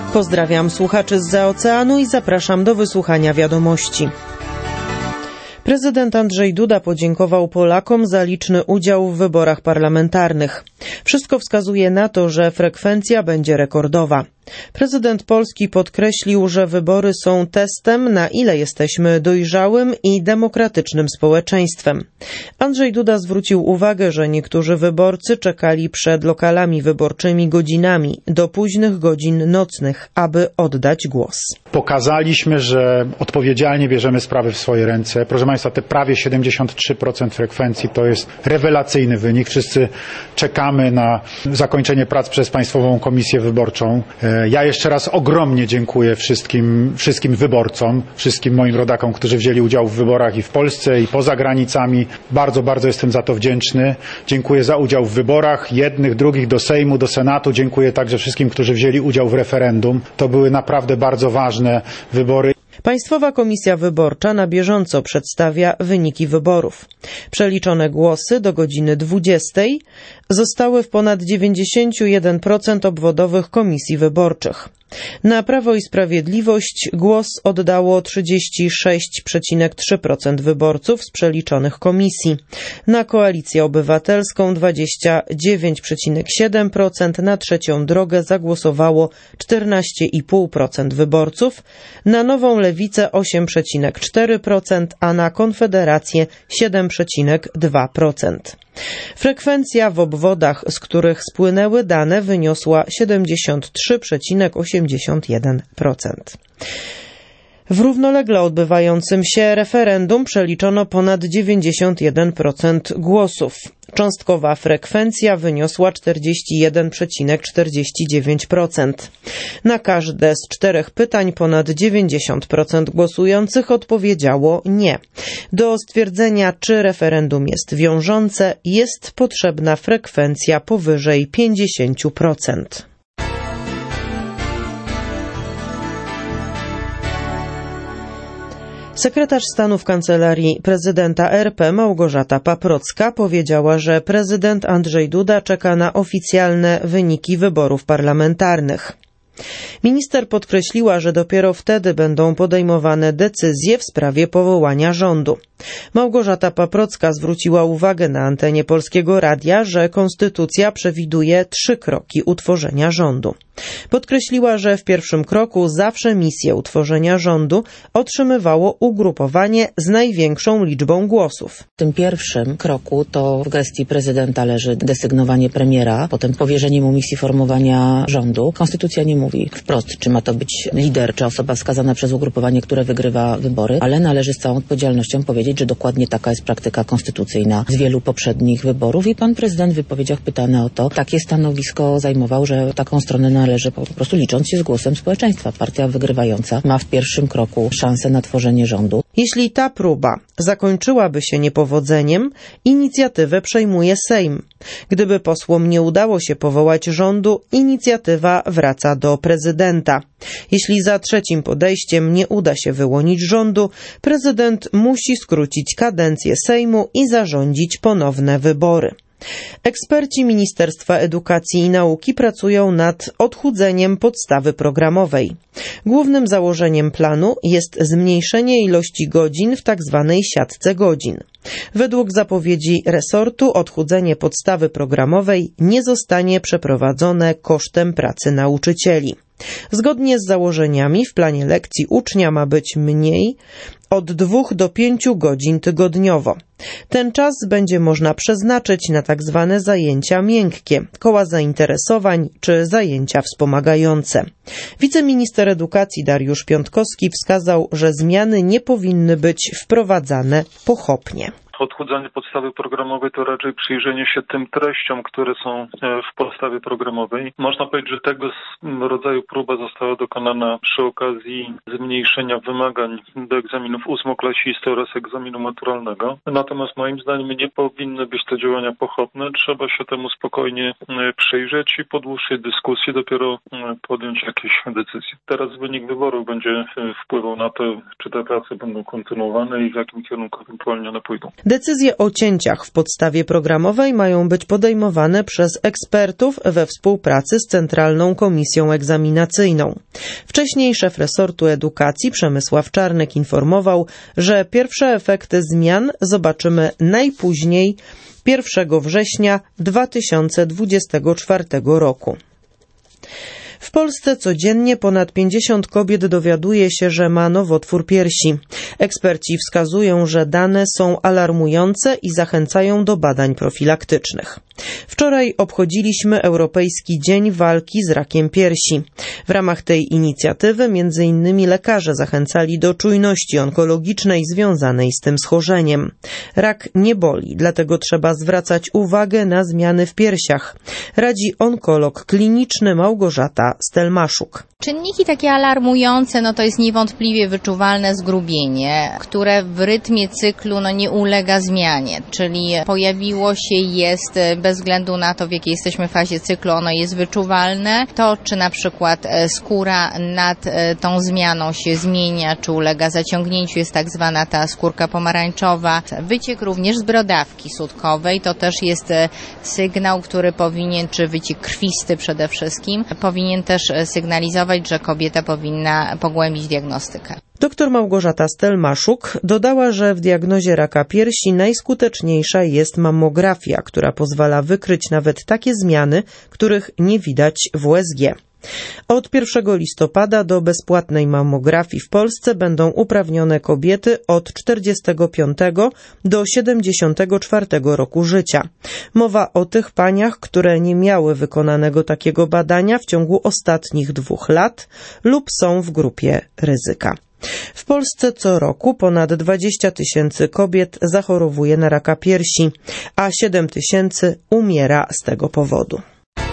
Pozdrawiam słuchaczy zza oceanu i zapraszam do wysłuchania wiadomości. Prezydent Andrzej Duda podziękował Polakom za liczny udział w wyborach parlamentarnych. Wszystko wskazuje na to, że frekwencja będzie rekordowa. Prezydent Polski podkreślił, że wybory są testem, na ile jesteśmy dojrzałym i demokratycznym społeczeństwem. Andrzej Duda zwrócił uwagę, że niektórzy wyborcy czekali przed lokalami wyborczymi godzinami, do późnych godzin nocnych, aby oddać głos. Pokazaliśmy, że odpowiedzialnie bierzemy sprawy w swoje ręce. Proszę Państwa, te prawie 73% frekwencji to jest rewelacyjny wynik. Wszyscy czekamy na zakończenie prac przez Państwową Komisję Wyborczą. Ja jeszcze raz ogromnie dziękuję wszystkim wyborcom, wszystkim moim rodakom, którzy wzięli udział w wyborach i w Polsce, i poza granicami. Bardzo, bardzo jestem za to wdzięczny. Dziękuję za udział w wyborach, jednych, drugich, do Sejmu, do Senatu. Dziękuję także wszystkim, którzy wzięli udział w referendum. To były naprawdę bardzo ważne wybory. Państwowa Komisja Wyborcza na bieżąco przedstawia wyniki wyborów. Przeliczone głosy do godziny 20 zostały w ponad 91% obwodowych komisji wyborczych. Na Prawo i Sprawiedliwość głos oddało 36,3% wyborców z przeliczonych komisji. Na Koalicję Obywatelską 29,7%, na Trzecią Drogę zagłosowało 14,5% wyborców, na Nową Lewicę 8,4%, a na Konfederację 7,2%. Frekwencja w obwodach, z których spłynęły dane, wyniosła 73,81%. W równolegle odbywającym się referendum przeliczono ponad 91% głosów. Cząstkowa frekwencja wyniosła 41,49%. Na każde z 4 pytań ponad 90% głosujących odpowiedziało nie. Do stwierdzenia, czy referendum jest wiążące, jest potrzebna frekwencja powyżej 50%. Sekretarz stanu w Kancelarii Prezydenta RP Małgorzata Paprocka powiedziała, że prezydent Andrzej Duda czeka na oficjalne wyniki wyborów parlamentarnych. Minister podkreśliła, że dopiero wtedy będą podejmowane decyzje w sprawie powołania rządu. Małgorzata Paprocka zwróciła uwagę na antenie Polskiego Radia, że konstytucja przewiduje 3 kroki utworzenia rządu. Podkreśliła, że w pierwszym kroku zawsze misję utworzenia rządu otrzymywało ugrupowanie z największą liczbą głosów. W tym pierwszym kroku to w gestii prezydenta leży desygnowanie premiera, potem powierzenie mu misji formowania rządu. Konstytucja nie mówi wprost, czy ma to być lider, czy osoba wskazana przez ugrupowanie, które wygrywa wybory, ale należy z całą odpowiedzialnością powiedzieć, że dokładnie taka jest praktyka konstytucyjna z wielu poprzednich wyborów i pan prezydent w wypowiedziach pytany o to takie stanowisko zajmował, że taką stronę należy po prostu licząc się z głosem społeczeństwa. Partia wygrywająca ma w pierwszym kroku szansę na tworzenie rządu. Jeśli ta próba zakończyłaby się niepowodzeniem, inicjatywę przejmuje Sejm. Gdyby posłom nie udało się powołać rządu, inicjatywa wraca do prezydenta. Jeśli za trzecim podejściem nie uda się wyłonić rządu, prezydent musi skrócić kadencję Sejmu i zarządzić ponowne wybory. Eksperci Ministerstwa Edukacji i Nauki pracują nad odchudzeniem podstawy programowej. Głównym założeniem planu jest zmniejszenie ilości godzin w tzw. siatce godzin. Według zapowiedzi resortu odchudzenie podstawy programowej nie zostanie przeprowadzone kosztem pracy nauczycieli. Zgodnie z założeniami w planie lekcji ucznia ma być mniej od 2 do 5 godzin tygodniowo. Ten czas będzie można przeznaczyć na tak zwane zajęcia miękkie, koła zainteresowań czy zajęcia wspomagające. Wiceminister edukacji Dariusz Piątkowski wskazał, że zmiany nie powinny być wprowadzane pochopnie. Odchudzanie podstawy programowej to raczej przyjrzenie się tym treściom, które są w podstawie programowej. Można powiedzieć, że tego rodzaju próba została dokonana przy okazji zmniejszenia wymagań do egzaminów ósmoklasisty oraz egzaminu maturalnego. Natomiast moim zdaniem nie powinny być to działania pochopne. Trzeba się temu spokojnie przyjrzeć i po dłuższej dyskusji dopiero podjąć jakieś decyzje. Teraz wynik wyborów będzie wpływał na to, czy te prace będą kontynuowane i w jakim kierunku ewentualnie one pójdą. Decyzje o cięciach w podstawie programowej mają być podejmowane przez ekspertów we współpracy z Centralną Komisją Egzaminacyjną. Wcześniej szef resortu edukacji Przemysław Czarnek informował, że pierwsze efekty zmian zobaczymy najpóźniej 1 września 2024 roku. W Polsce codziennie ponad 50 kobiet dowiaduje się, że ma nowotwór piersi. Eksperci wskazują, że dane są alarmujące i zachęcają do badań profilaktycznych. Wczoraj obchodziliśmy Europejski Dzień Walki z Rakiem Piersi. W ramach tej inicjatywy m.in. lekarze zachęcali do czujności onkologicznej związanej z tym schorzeniem. Rak nie boli, dlatego trzeba zwracać uwagę na zmiany w piersiach, radzi onkolog kliniczny Małgorzata Stelmaszuk. Czynniki takie alarmujące, to jest niewątpliwie wyczuwalne zgrubienie, które w rytmie cyklu nie ulega zmianie, czyli pojawiło się, jest bez względu na to, w jakiej jesteśmy fazie cyklu, ono jest wyczuwalne. To, czy na przykład skóra nad tą zmianą się zmienia, czy ulega zaciągnięciu, jest tak zwana ta skórka pomarańczowa. Wyciek również z brodawki sutkowej, to też jest sygnał, który powinien, czy wyciek krwisty przede wszystkim, powinien też sygnalizować, że kobieta powinna pogłębić diagnostykę. Dr Małgorzata Stelmaszuk dodała, że w diagnozie raka piersi najskuteczniejsza jest mammografia, która pozwala wykryć nawet takie zmiany, których nie widać w USG. Od 1 listopada do bezpłatnej mammografii w Polsce będą uprawnione kobiety od 45 do 74 roku życia. Mowa o tych paniach, które nie miały wykonanego takiego badania w ciągu ostatnich 2 lat lub są w grupie ryzyka. W Polsce co roku ponad 20 000 kobiet zachorowuje na raka piersi, a 7 000 umiera z tego powodu.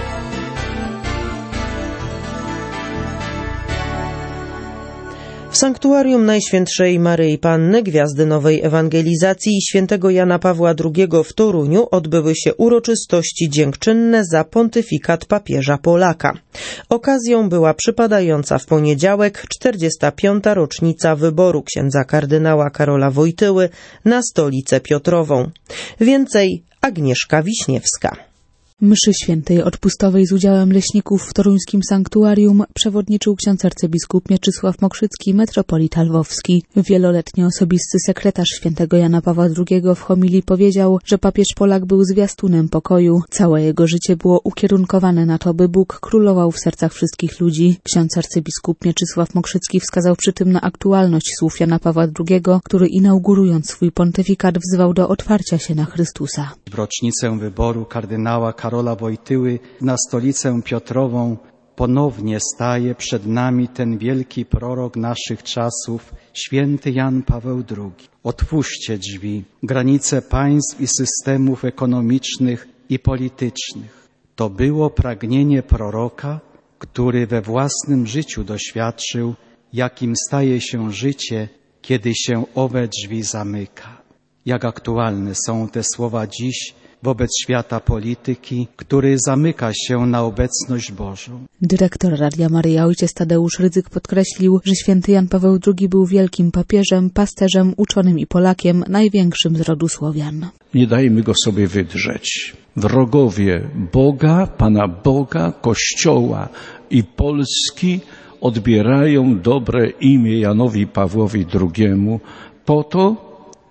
W Sanktuarium Najświętszej Maryi Panny, Gwiazdy Nowej Ewangelizacji i Świętego Jana Pawła II w Toruniu odbyły się uroczystości dziękczynne za pontyfikat papieża Polaka. Okazją była przypadająca w poniedziałek 45. rocznica wyboru księdza kardynała Karola Wojtyły na Stolicę Piotrową. Więcej Agnieszka Wiśniewska. Mszy świętej odpustowej z udziałem leśników w toruńskim sanktuarium przewodniczył ksiądz arcybiskup Mieczysław Mokrzycki, metropolita lwowski. Wieloletni osobisty sekretarz świętego Jana Pawła II w homilii powiedział, że papież Polak był zwiastunem pokoju. Całe jego życie było ukierunkowane na to, by Bóg królował w sercach wszystkich ludzi. Ksiądz arcybiskup Mieczysław Mokrzycki wskazał przy tym na aktualność słów Jana Pawła II, który inaugurując swój pontyfikat wzywał do otwarcia się na Chrystusa. W rocznicę wyboru kardynała Karola Wojtyły na Stolicę Piotrową ponownie staje przed nami ten wielki prorok naszych czasów, święty Jan Paweł II. Otwórzcie drzwi, granice państw i systemów ekonomicznych i politycznych. To było pragnienie proroka, który we własnym życiu doświadczył, jakim staje się życie, kiedy się owe drzwi zamyka. Jak aktualne są te słowa dziś wobec świata polityki, który zamyka się na obecność Bożą. Dyrektor Radia Maryja ojciec Tadeusz Rydzyk podkreślił, że święty Jan Paweł II był wielkim papieżem, pasterzem, uczonym i Polakiem, największym z rodu Słowian. Nie dajmy go sobie wydrzeć. Wrogowie Boga, Pana Boga, Kościoła i Polski odbierają dobre imię Janowi Pawłowi II po to,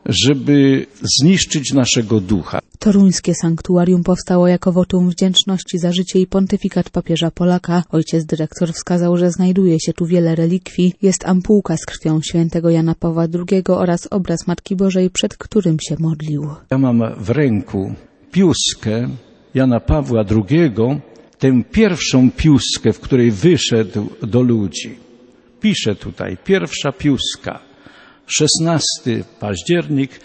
żeby zniszczyć naszego ducha. Toruńskie sanktuarium powstało jako wotum wdzięczności za życie i pontyfikat papieża Polaka. Ojciec dyrektor wskazał, że znajduje się tu wiele relikwii. Jest ampułka z krwią świętego Jana Pawła II oraz obraz Matki Bożej, przed którym się modlił. Ja mam w ręku piuskę Jana Pawła II, tę pierwszą piuskę, w której wyszedł do ludzi. Pisze tutaj, pierwsza piuska. 16 październik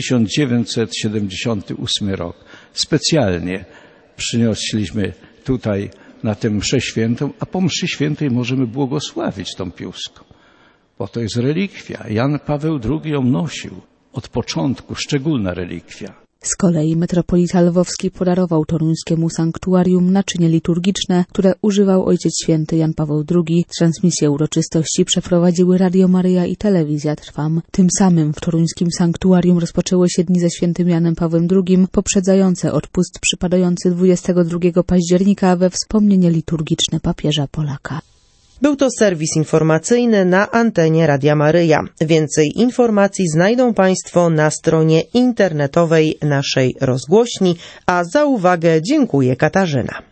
1978 rok. Specjalnie przynieśliśmy tutaj na tę mszę świętą, a po mszy świętej możemy błogosławić tą piuską, bo to jest relikwia. Jan Paweł II ją nosił od początku, szczególna relikwia. Z kolei metropolita lwowski podarował toruńskiemu sanktuarium naczynie liturgiczne, które używał Ojciec Święty Jan Paweł II. Transmisję uroczystości przeprowadziły Radio Maryja i Telewizja Trwam. Tym samym w toruńskim sanktuarium rozpoczęły się dni ze świętym Janem Pawłem II, poprzedzające odpust przypadający 22 października we wspomnienie liturgiczne papieża Polaka. Był to serwis informacyjny na antenie Radia Maryja. Więcej informacji znajdą Państwo na stronie internetowej naszej rozgłośni, a za uwagę dziękuję Katarzyna.